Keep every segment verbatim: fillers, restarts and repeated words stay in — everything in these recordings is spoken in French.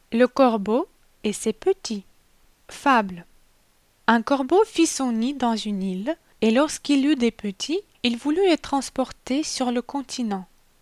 Le corbeau et ses petits. Fable. Un corbeau fit son nid dans une île, et lorsqu'il eut des petits, il voulut les transporter sur le continent.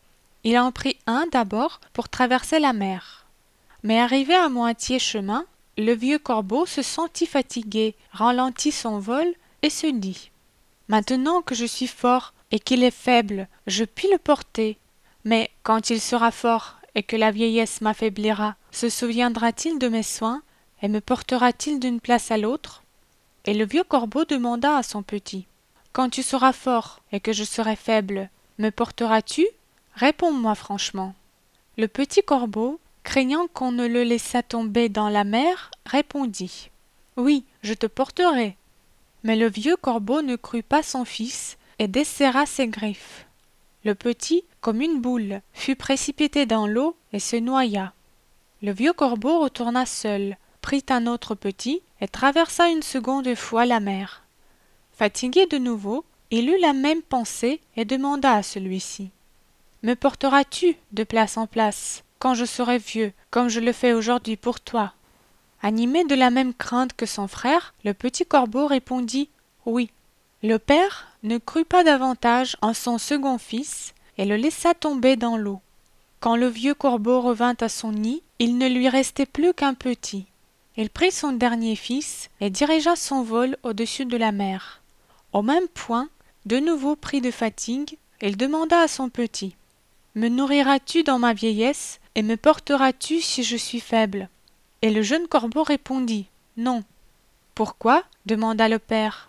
Il en prit un d'abord pour traverser la mer. Mais arrivé à moitié chemin, le vieux corbeau se sentit fatigué, ralentit son vol et se dit « Maintenant que je suis fort et qu'il est faible, je puis le porter. Mais quand il sera fort et que la vieillesse m'affaiblira, se souviendra-t-il de mes soins et me portera-t-il d'une place à l'autre ?» Et le vieux corbeau demanda à son petit « Quand tu seras fort et que je serai faible, me porteras-tu ? Réponds-moi franchement. » Le petit corbeau, craignant qu'on ne le laissât tomber dans la mer, répondit « Oui, je te porterai. » Mais le vieux corbeau ne crut pas son fils et desserra ses griffes. Le petit, comme une boule, fut précipité dans l'eau et se noya. Le vieux corbeau retourna seul, prit un autre petit et traversa une seconde fois la mer. Fatigué de nouveau, il eut la même pensée et demanda à celui-ci « Me porteras-tu de place en place, quand je serai vieux, comme je le fais aujourd'hui pour toi ?» Animé de la même crainte que son frère, le petit corbeau répondit « Oui ». Le père ne crut pas davantage en son second fils et le laissa tomber dans l'eau. Quand le vieux corbeau revint à son nid, il ne lui restait plus qu'un petit. Il prit son dernier fils et dirigea son vol au-dessus de la mer. Au même point, de nouveau pris de fatigue, il demanda à son petit « Me nourriras-tu dans ma vieillesse et me porteras-tu si je suis faible ?» Et le jeune corbeau répondit « Non. » « Pourquoi ?» demanda le père.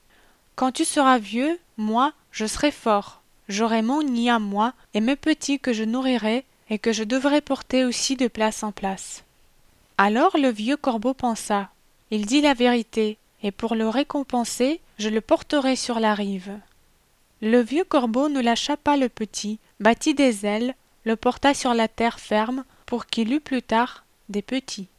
« Quand tu seras vieux, moi, je serai fort. J'aurai mon nid à moi et mes petits que je nourrirai et que je devrai porter aussi de place en place. » Alors le vieux corbeau pensa « Il dit la vérité, et pour le récompenser, je le porterai sur la rive. » Le vieux corbeau ne lâcha pas le petit, battit des ailes, le porta sur la terre ferme pour qu'il eût plus tard des petits.